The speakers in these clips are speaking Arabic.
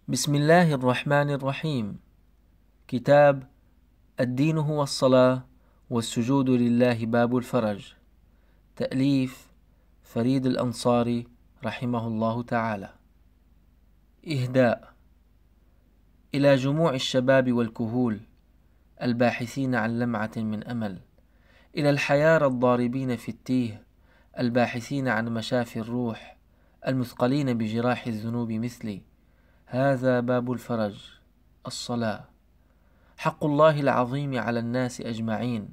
بسم الله الرحمن الرحيم. كتاب الدين هو الصلاة والسجود لله باب الفرج. تأليف فريد الأنصاري رحمه الله تعالى. إهداء إلى جموع الشباب والكهول الباحثين عن لمعة من أمل، إلى الحيارى الضاربين في التيه الباحثين عن مشافي الروح، المثقلين بجراح الذنوب مثلي. هذا باب الفرج، الصلاة، حق الله العظيم على الناس أجمعين.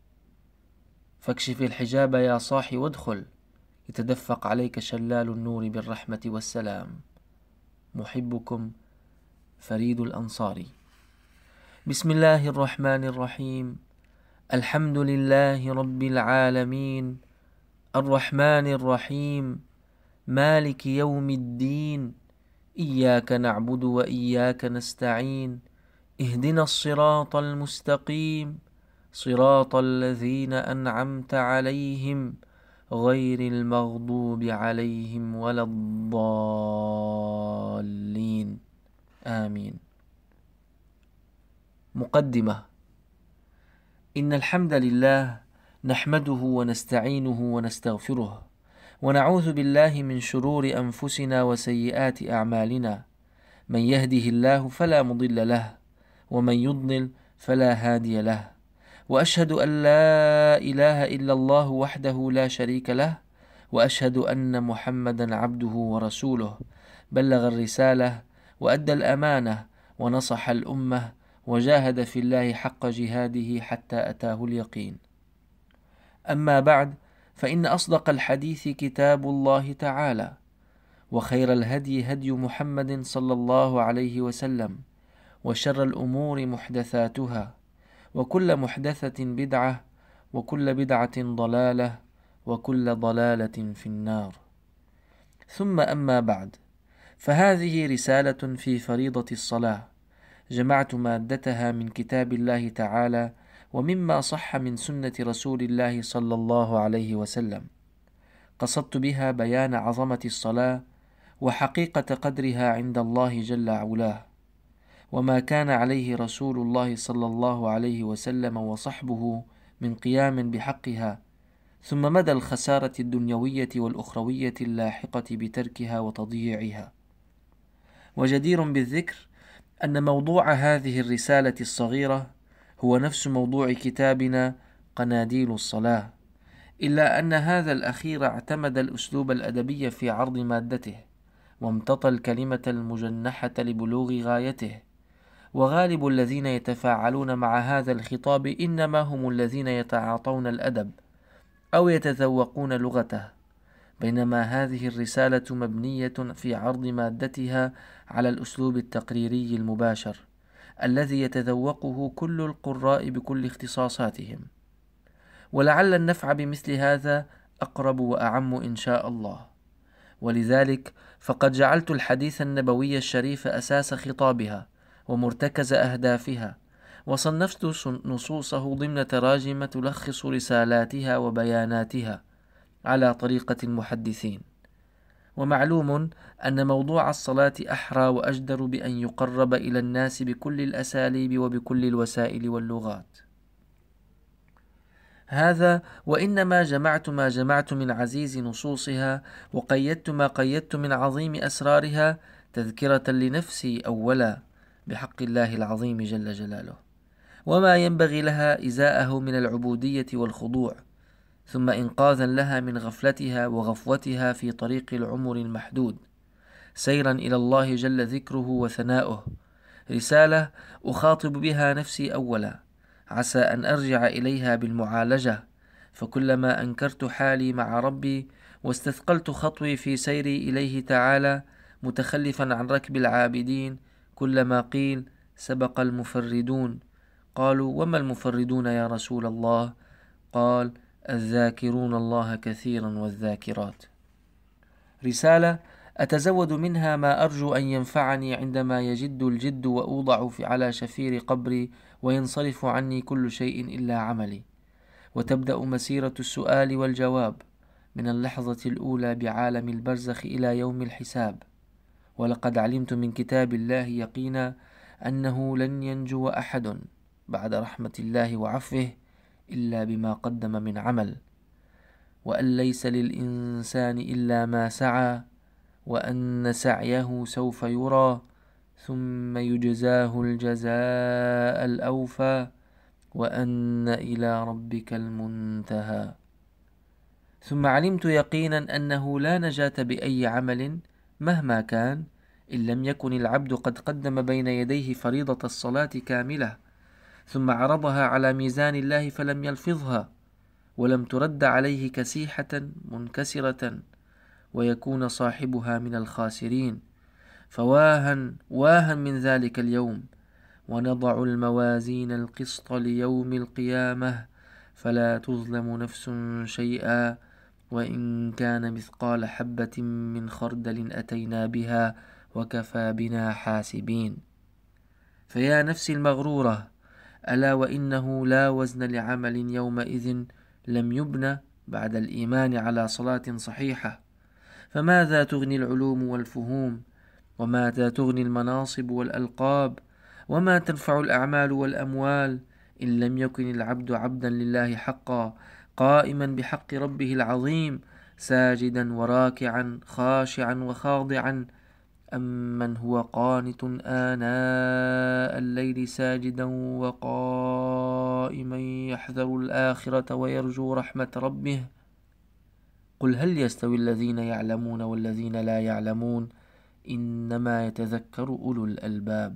فاكشف الحجاب يا صاحي وادخل، يتدفق عليك شلال النور بالرحمة والسلام. محبكم فريد الأنصاري. بسم الله الرحمن الرحيم. الحمد لله رب العالمين، الرحمن الرحيم، مالك يوم الدين، إياك نعبد وإياك نستعين، اهدنا الصراط المستقيم، صراط الذين أنعمت عليهم غير المغضوب عليهم ولا الضالين، آمين. مقدمة. إن الحمد لله نحمده ونستعينه ونستغفره، ونعوذ بالله من شرور أنفسنا وسيئات أعمالنا. من يهده الله فلا مضل له، ومن يضلل فلا هادي له. وأشهد أن لا إله إلا الله وحده لا شريك له، وأشهد أن محمدا عبده ورسوله، بلغ الرسالة وأدى الأمانة ونصح الأمة وجاهد في الله حق جهاده حتى أتاه اليقين. أما بعد، فإن أصدق الحديث كتاب الله تعالى، وخير الهدي هدي محمد صلى الله عليه وسلم، وشر الأمور محدثاتها، وكل محدثة بدعة، وكل بدعة ضلالة، وكل ضلالة في النار. ثم أما بعد، فهذه رسالة في فريضة الصلاة، جمعت مادتها من كتاب الله تعالى ومما صح من سنة رسول الله صلى الله عليه وسلم. قصدت بها بيان عظمة الصلاة وحقيقة قدرها عند الله جل علاه، وما كان عليه رسول الله صلى الله عليه وسلم وصحبه من قيام بحقها، ثم مدى الخسارة الدنيوية والأخروية اللاحقة بتركها وتضييعها. وجدير بالذكر أن موضوع هذه الرسالة الصغيرة هو نفس موضوع كتابنا قناديل الصلاة، إلا أن هذا الأخير اعتمد الأسلوب الأدبي في عرض مادته، وامتطى الكلمة المجنحة لبلوغ غايته. وغالب الذين يتفاعلون مع هذا الخطاب إنما هم الذين يتعاطون الأدب أو يتذوقون لغته، بينما هذه الرسالة مبنية في عرض مادتها على الأسلوب التقريري المباشر الذي يتذوقه كل القراء بكل اختصاصاتهم. ولعل النفع بمثل هذا أقرب وأعم إن شاء الله. ولذلك فقد جعلت الحديث النبوي الشريف أساس خطابها ومرتكز أهدافها، وصنفت نصوصه ضمن تراجم تلخص رسالاتها وبياناتها على طريقة المحدثين. ومعلوم أن موضوع الصلاة أحرى وأجدر بأن يقرب إلى الناس بكل الأساليب وبكل الوسائل واللغات. هذا وإنما جمعت ما جمعت من عزيز نصوصها، وقيدت ما قيدت من عظيم أسرارها، تذكرة لنفسي أولا بحق الله العظيم جل جلاله، وما ينبغي لها إزاءه من العبودية والخضوع، ثم إنقاذا لها من غفلتها وغفوتها في طريق العمر المحدود، سيرا إلى الله جل ذكره وثناؤه. رسالة أخاطب بها نفسي أولا، عسى أن أرجع إليها بالمعالجة، فكلما أنكرت حالي مع ربي واستثقلت خطوي في سيري إليه تعالى متخلفا عن ركب العابدين، كلما قيل سبق المفردون. قالوا: وما المفردون يا رسول الله؟ قال: الذاكرون الله كثيرا والذاكرات. رسالة أتزود منها ما أرجو أن ينفعني عندما يجد الجد وأوضع على شفير قبري وينصرف عني كل شيء إلا عملي، وتبدأ مسيرة السؤال والجواب من اللحظة الأولى بعالم البرزخ إلى يوم الحساب. ولقد علمت من كتاب الله يقينا أنه لن ينجو أحد بعد رحمة الله وعفوه إلا بما قدم من عمل، وأن ليس للإنسان إلا ما سعى، وأن سعيه سوف يرى، ثم يجزاه الجزاء الأوفى، وأن إلى ربك المنتهى. ثم علمت يقينا أنه لا نجاة بأي عمل مهما كان إن لم يكن العبد قد قدم بين يديه فريضة الصلاة كاملة، ثم عرضها على ميزان الله فلم يلفظها، ولم ترد عليه كسيحة منكسرة، ويكون صاحبها من الخاسرين. فواها من ذلك اليوم، ونضع الموازين القسط ليوم القيامة فلا تظلم نفس شيئا، وإن كان مثقال حبة من خردل أتينا بها وكفى بنا حاسبين. فيا نفسي المغرورة، ألا وإنه لا وزن لعمل يومئذ لم يبنى بعد الإيمان على صلاة صحيحة. فماذا تغني العلوم والفهوم، وماذا تغني المناصب والألقاب، وما تنفع الأعمال والأموال إن لم يكن العبد عبدا لله حقا، قائما بحق ربه العظيم، ساجدا وراكعا خاشعا وخاضعا، أمن هو قانت آناء الليل ساجدا وقائما يحذر الآخرة ويرجو رحمة ربه. قل هل يستوي الذين يعلمون والذين لا يعلمون، إنما يتذكر أولو الألباب.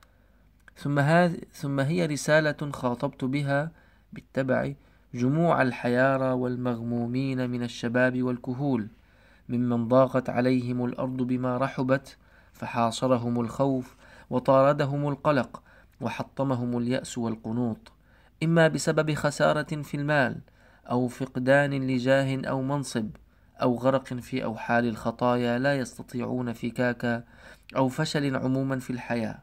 ثم هي رسالة خاطبت بها بالتبع جموع الحيارى والمغمومين من الشباب والكهول، ممن ضاقت عليهم الأرض بما رحبت، فحاصرهم الخوف وطاردهم القلق وحطمهم اليأس والقنوط، إما بسبب خسارة في المال، أو فقدان لجاه أو منصب، أو غرق في أوحال الخطايا لا يستطيعون فكاكا، أو فشل عموما في الحياة.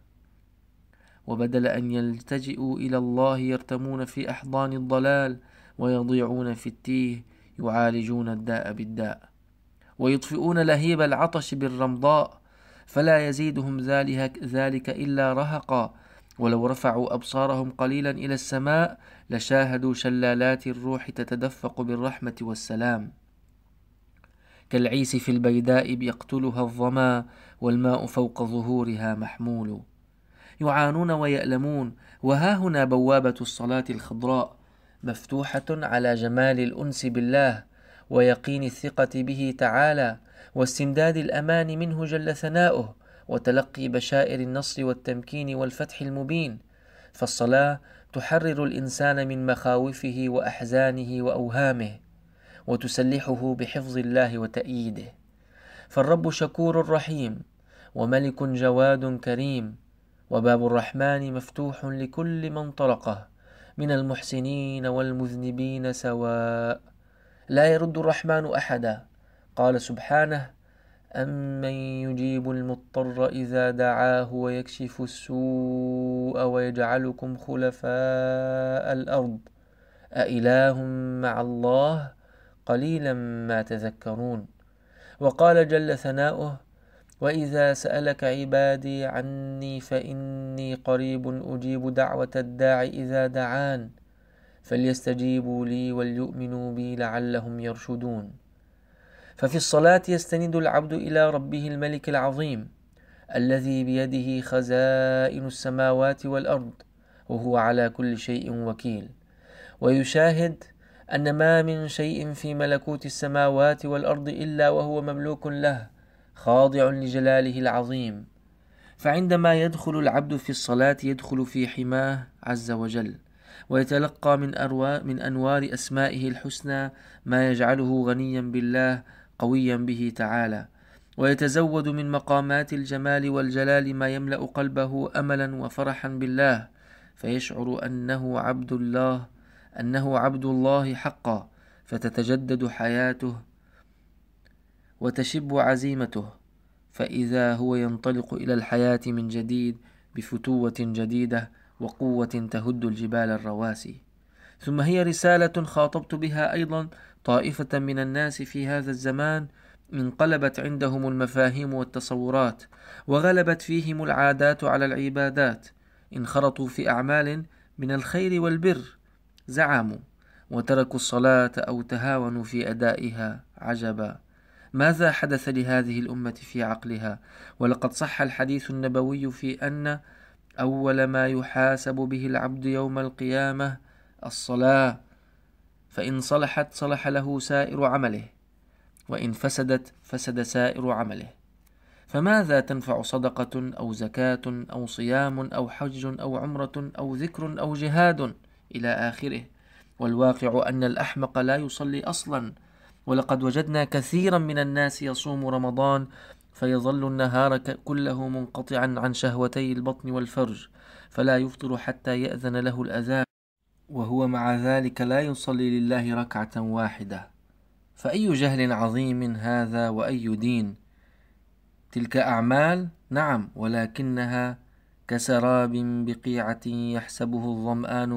وبدل أن يلتجئوا إلى الله يرتمون في أحضان الضلال، ويضيعون في التيه، يعالجون الداء بالداء، ويطفئون لهيب العطش بالرمضاء، فلا يزيدهم ذلك إلا رهقا. ولو رفعوا أبصارهم قليلا إلى السماء لشاهدوا شلالات الروح تتدفق بالرحمة والسلام، كالعيس في البيداء يقتلها الظما، والماء فوق ظهورها محمول. يعانون ويألمون، وها هنا بوابة الصلاة الخضراء مفتوحة على جمال الأنس بالله، ويقين الثقة به تعالى، واستمداد الأمان منه جل ثناؤه، وتلقي بشائر النصر والتمكين والفتح المبين. فالصلاة تحرر الإنسان من مخاوفه وأحزانه وأوهامه، وتسلحه بحفظ الله وتأييده. فالرب شكور رحيم، وملك جواد كريم، وباب الرحمن مفتوح لكل من طرقه، من المحسنين والمذنبين سواء، لا يرد الرحمن أحدا. قال سبحانه: أمن يجيب المضطر إذا دعاه ويكشف السوء ويجعلكم خلفاء الأرض أإله مع الله قليلا ما تذكرون. وقال جل ثناؤه: وإذا سألك عبادي عني فإني قريب أجيب دعوة الداع إذا دعان، فليستجيبوا لي وليؤمنوا بي لعلهم يرشدون. ففي الصلاة يستند العبد إلى ربه الملك العظيم الذي بيده خزائن السماوات والأرض، وهو على كل شيء وكيل، ويشاهد أن ما من شيء في ملكوت السماوات والأرض إلا وهو مملوك له، خاضع لجلاله العظيم. فعندما يدخل العبد في الصلاة يدخل في حماه عز وجل، ويتلقى من أنوار أسمائه الحسنى ما يجعله غنيا بالله قويا به تعالى، ويتزود من مقامات الجمال والجلال ما يملأ قلبه أملا وفرحا بالله، فيشعر أنه عبد الله حقا، فتتجدد حياته وتشب عزيمته، فإذا هو ينطلق إلى الحياة من جديد بفتوة جديدة وقوة تهد الجبال الرواسي. ثم هي رسالة خاطبت بها أيضا طائفة من الناس في هذا الزمان انقلبت عندهم المفاهيم والتصورات، وغلبت فيهم العادات على العبادات، انخرطوا في أعمال من الخير والبر، زعموا وتركوا الصلاة أو تهاونوا في أدائها. عجبا، ماذا حدث لهذه الأمة في عقلها؟ ولقد صح الحديث النبوي في أن أول ما يحاسب به العبد يوم القيامة الصلاة، فإن صلحت صلح له سائر عمله، وإن فسدت فسد سائر عمله. فماذا تنفع صدقة أو زكاة أو صيام أو حج أو عمرة أو ذكر أو جهاد إلى آخره؟ والواقع أن الأحمق لا يصلي أصلا. ولقد وجدنا كثيرا من الناس يصوم رمضان فيظل النهار كله منقطعا عن شهوتي البطن والفرج، فلا يفطر حتى يأذن له الأذان، وهو مع ذلك لا يصلي لله ركعة واحدة. فأي جهل عظيم هذا، وأي دين! تلك أعمال، نعم، ولكنها كسراب بقيعة يحسبه الظمآن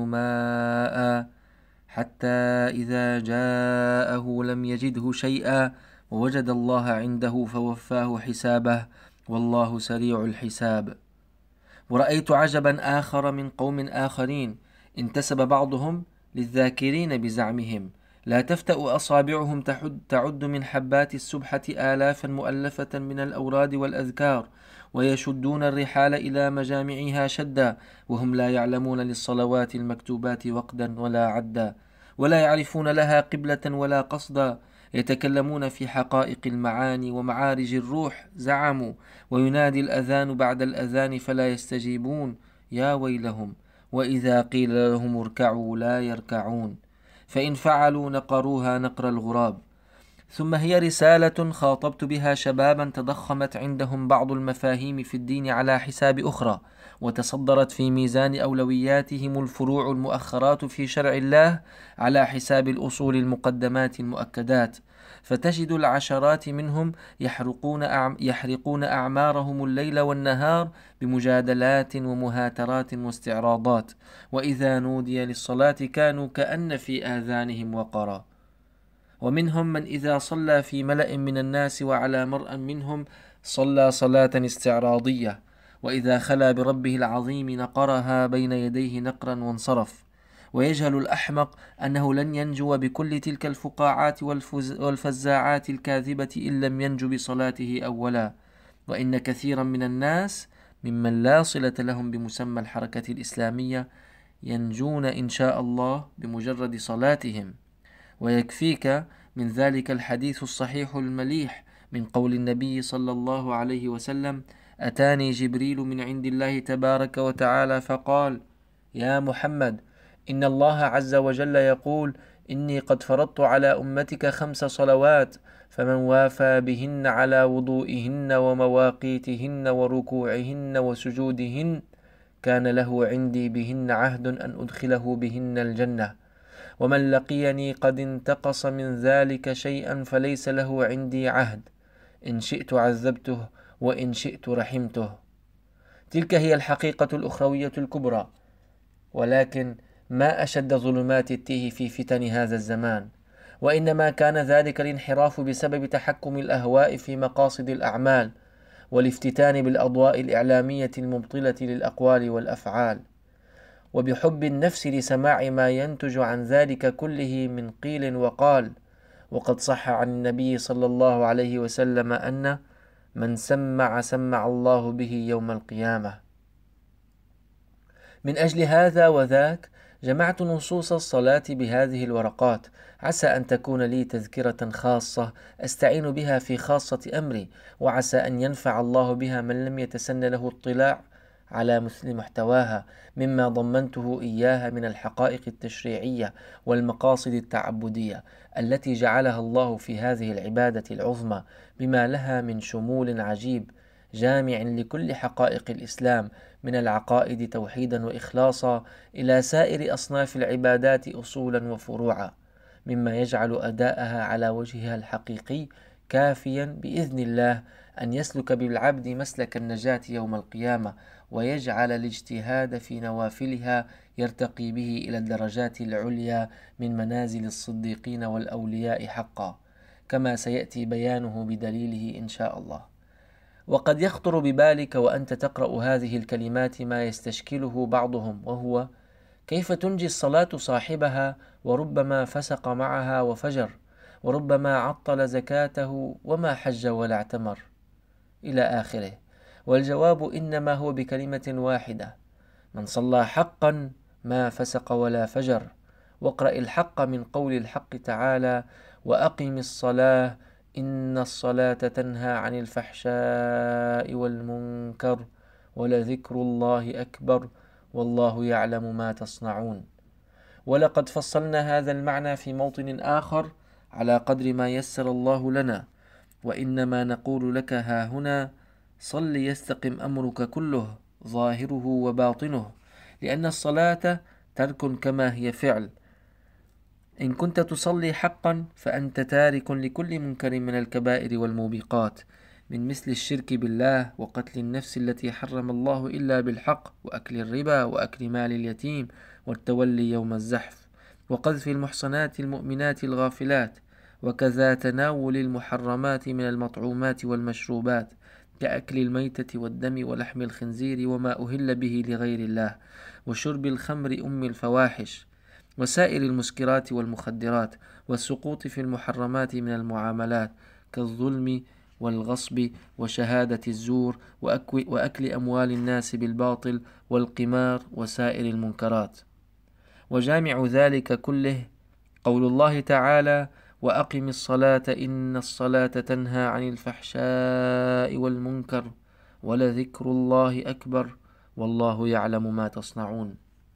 ماء حتى إذا جاءه لم يجده شيئا ووجد الله عنده فوفاه حسابه والله سريع الحساب. ورأيت عجبا آخر من قوم آخرين انتسب بعضهم للذاكرين بزعمهم، لا تفتأ أصابعهم تعد من حبات السبحة آلافا مؤلفة من الأوراد والأذكار، ويشدون الرحال إلى مجامعها شدا، وهم لا يعلمون للصلوات المكتوبات وقدا ولا عدا، ولا يعرفون لها قبلة ولا قصدا، يتكلمون في حقائق المعاني ومعارج الروح. زعموا، وينادي الأذان بعد الأذان فلا يستجيبون. يا ويلهم، وإذا قيل لهم اركعوا لا يركعون، فإن فعلوا نقروها نقر الغراب. ثم هي رسالة خاطبت بها شبابا تضخمت عندهم بعض المفاهيم في الدين على حساب أخرى، وتصدرت في ميزان أولوياتهم الفروع المؤخرات في شرع الله على حساب الأصول المقدمات المؤكدات، فتجد العشرات منهم يحرقون أعمارهم الليل والنهار بمجادلات ومهاترات واستعراضات، وإذا نودي للصلاة كانوا كأن في آذانهم وقرا. ومنهم من إذا صلى في ملأ من الناس وعلى مرأى منهم صلى صلاة استعراضية، وإذا خلا بربه العظيم نقرها بين يديه نقرا وانصرف. ويجهل الأحمق أنه لن ينجو بكل تلك الفقاعات والفزاعات الكاذبة إن لم ينجو بصلاته أولا. وإن كثيرا من الناس ممن لا صلة لهم بمسمى الحركة الإسلامية ينجون إن شاء الله بمجرد صلاتهم. ويكفيك من ذلك الحديث الصحيح المليح من قول النبي صلى الله عليه وسلم: أتاني جبريل من عند الله تبارك وتعالى فقال: يا محمد، إن الله عز وجل يقول: إني قد فرضت على أمتك 5 صلوات، فمن وافى بهن على وضوئهن ومواقيتهن وركوعهن وسجودهن كان له عندي بهن عهد أن أدخله بهن الجنة، ومن لقيني قد انتقص من ذلك شيئا فليس له عندي عهد، إن شئت عذبته وإن شئت رحمته. تلك هي الحقيقة الأخروية الكبرى. ولكن ما أشد ظلمات التيه في فتن هذا الزمان، وإنما كان ذلك الانحراف بسبب تحكم الأهواء في مقاصد الأعمال، والافتتان بالأضواء الإعلامية المبطلة للأقوال والأفعال، وبحب النفس لسماع ما ينتج عن ذلك كله من قيل وقال. وقد صح عن النبي صلى الله عليه وسلم أن من سمع سمع الله به يوم القيامة. من أجل هذا وذاك جمعت نصوص الصلاة بهذه الورقات، عسى أن تكون لي تذكرة خاصة أستعين بها في خاصة أمري، وعسى أن ينفع الله بها من لم يتسن له اطلاع على مثل محتواها مما ضمنته إياها من الحقائق التشريعية والمقاصد التعبدية التي جعلها الله في هذه العبادة العظمى، بما لها من شمول عجيب جامع لكل حقائق الإسلام من العقائد توحيدا وإخلاصا إلى سائر أصناف العبادات أصولا وفروعا، مما يجعل أداءها على وجهها الحقيقي كافيا بإذن الله أن يسلك بالعبد مسلك النجاة يوم القيامة، ويجعل الاجتهاد في نوافلها يرتقي به إلى الدرجات العليا من منازل الصديقين والأولياء حقا. كما سيأتي بيانه بدليله إن شاء الله. وقد يخطر ببالك وأنت تقرأ هذه الكلمات ما يستشكله بعضهم، وهو: كيف تنجي الصلاة صاحبها وربما فسق معها وفجر، وربما عطل زكاته وما حج ولا اعتمر، إلى آخره. والجواب إنما هو بكلمة واحدة: من صلى حقا ما فسق ولا فجر. واقرأ الحق من قول الحق تعالى: وأقم الصلاة إن الصلاة تنهى عن الفحشاء والمنكر ولذكر الله أكبر والله يعلم ما تصنعون. ولقد فصلنا هذا المعنى في موطن آخر على قدر ما يسر الله لنا، وإنما نقول لك ها هنا: صل يستقم أمرك كله ظاهره وباطنه، لأن الصلاة ترك كما هي فعل. إن كنت تصلي حقا فأنت تارك لكل منكر من الكبائر والموبقات، من مثل الشرك بالله، وقتل النفس التي حرم الله إلا بالحق، وأكل الربا، وأكل مال اليتيم، والتولي يوم الزحف، وقذف المحصنات المؤمنات الغافلات، وكذا تناول المحرمات من المطعومات والمشروبات، كأكل الميتة والدم ولحم الخنزير وما أهل به لغير الله، وشرب الخمر أم الفواحش، وسائر المسكرات والمخدرات، والسقوط في المحرمات من المعاملات كالظلم والغصب وشهادة الزور وأكل أموال الناس بالباطل والقمار وسائر المنكرات. وجامع ذلك كله قول الله تعالى: وأقم الصلاة إن الصلاة تنهى عن الفحشاء والمنكر ولذكر الله أكبر والله يعلم ما تصنعون.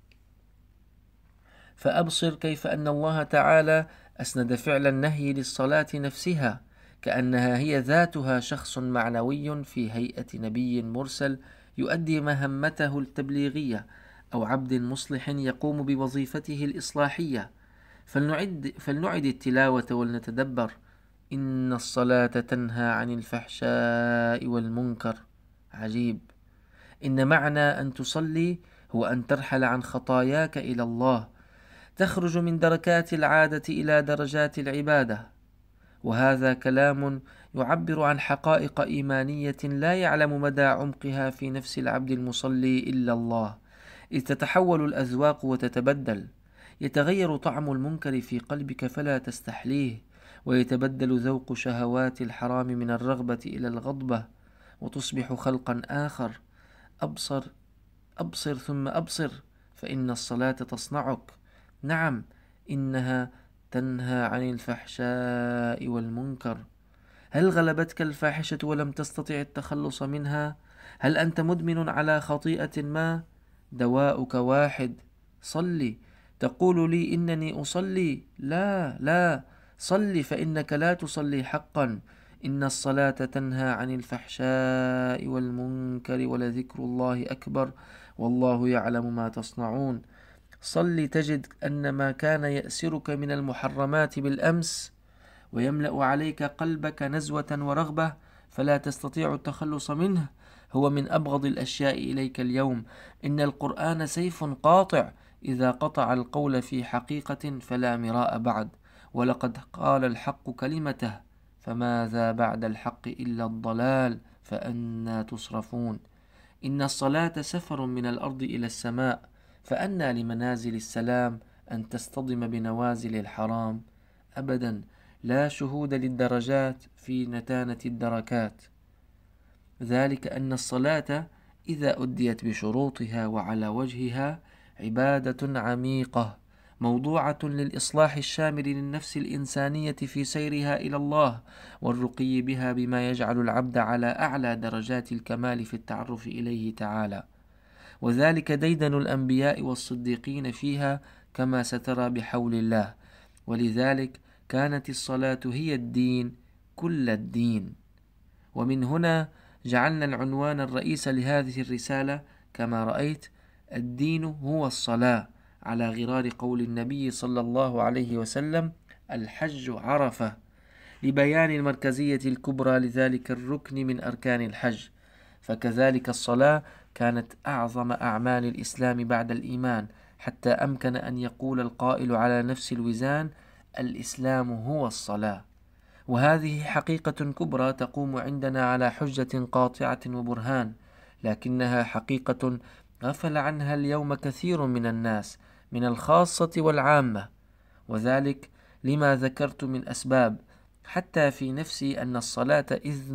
فأبصر كيف أن الله تعالى أسند فعل النهي للصلاة نفسها، كأنها هي ذاتها شخص معنوي في هيئة نبي مرسل يؤدي مهمته التبليغية، أو عبد مصلح يقوم بوظيفته الإصلاحية. فلنعد التلاوة ولنتدبر: إن الصلاة تنهى عن الفحشاء والمنكر. عجيب! إن معنى أن تصلي هو أن ترحل عن خطاياك إلى الله، تخرج من دركات العادة إلى درجات العبادة. وهذا كلام يعبر عن حقائق إيمانية لا يعلم مدى عمقها في نفس العبد المصلي إلا الله، إذ تتحول الأذواق وتتبدل. يتغير طعم المنكر في قلبك فلا تستحليه، ويتبدل ذوق شهوات الحرام من الرغبة إلى الغضبة، وتصبح خلقا آخر. أبصر ثم أبصر، فإن الصلاة تصنعك. نعم، إنها تنهى عن الفحشاء والمنكر. هل غلبتك الفاحشة ولم تستطع التخلص منها؟ هل أنت مدمن على خطيئة ما؟ دواؤك واحد: صلي. تقول لي إنني أصلي. لا لا، صلي، فإنك لا تصلي حقا. إن الصلاة تنهى عن الفحشاء والمنكر ولذكر الله أكبر والله يعلم ما تصنعون. صل تجد أن ما كان يأسرك من المحرمات بالأمس ويملأ عليك قلبك نزوة ورغبة فلا تستطيع التخلص منه هو من أبغض الأشياء إليك اليوم. إن القرآن سيف قاطع، إذا قطع القول في حقيقة فلا مراء بعد. ولقد قال الحق كلمته، فماذا بعد الحق إلا الضلال، فأنى تصرفون. إن الصلاة سفر من الأرض إلى السماء، فأنى لمنازل السلام أن تصطدم بنوازل الحرام. أبدا، لا شهود للدرجات في نتانة الدركات. ذلك أن الصلاة إذا أديت بشروطها وعلى وجهها عبادة عميقة موضوعة للإصلاح الشامل للنفس الإنسانية في سيرها إلى الله، والرقي بها بما يجعل العبد على أعلى درجات الكمال في التعرف إليه تعالى. وذلك ديدن الأنبياء والصديقين فيها كما سترى بحول الله. ولذلك كانت الصلاة هي الدين، كل الدين. ومن هنا جعلنا العنوان الرئيس لهذه الرسالة كما رأيت: الدين هو الصلاة، على غرار قول النبي صلى الله عليه وسلم: الحج عرفة، لبيان المركزية الكبرى لذلك الركن من أركان الحج. فكذلك الصلاة كانت أعظم أعمال الإسلام بعد الإيمان، حتى أمكن أن يقول القائل على نفس الوزان: الإسلام هو الصلاة. وهذه حقيقة كبرى تقوم عندنا على حجة قاطعة وبرهان، لكنها حقيقة غفل عنها اليوم كثير من الناس من الخاصة والعامة، وذلك لما ذكرت من أسباب، حتى في نفسي أن الصلاة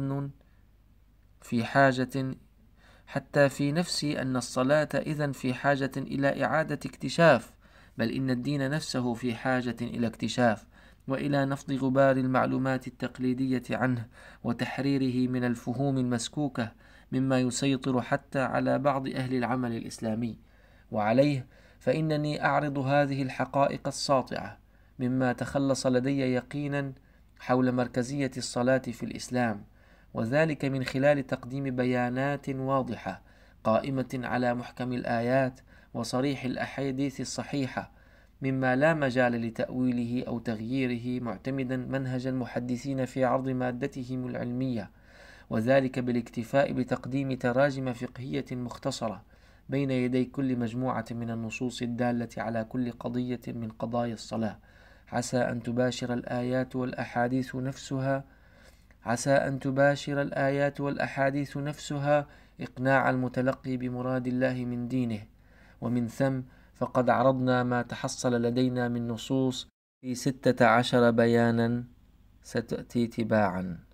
إذن في حاجة إلى إعادة اكتشاف، بل إن الدين نفسه في حاجة إلى اكتشاف وإلى نفض غبار المعلومات التقليدية عنه وتحريره من الفهوم المسكوكة مما يسيطر حتى على بعض أهل العمل الإسلامي. وعليه فإنني أعرض هذه الحقائق الساطعة مما تخلص لدي يقينا حول مركزية الصلاة في الإسلام، وذلك من خلال تقديم بيانات واضحة قائمة على محكم الآيات وصريح الأحاديث الصحيحة، مما لا مجال لتأويله أو تغييره، معتمدا منهج المحدثين في عرض مادتهم العلمية، وذلك بالاكتفاء بتقديم تراجم فقهية مختصرة بين يدي كل مجموعة من النصوص الدالة على كل قضية من قضايا الصلاة، عسى أن تباشر الآيات والأحاديث نفسها إقناع المتلقي بمراد الله من دينه. ومن ثم فقد عرضنا ما تحصل لدينا من نصوص في 16 بيانا ستأتي تباعا.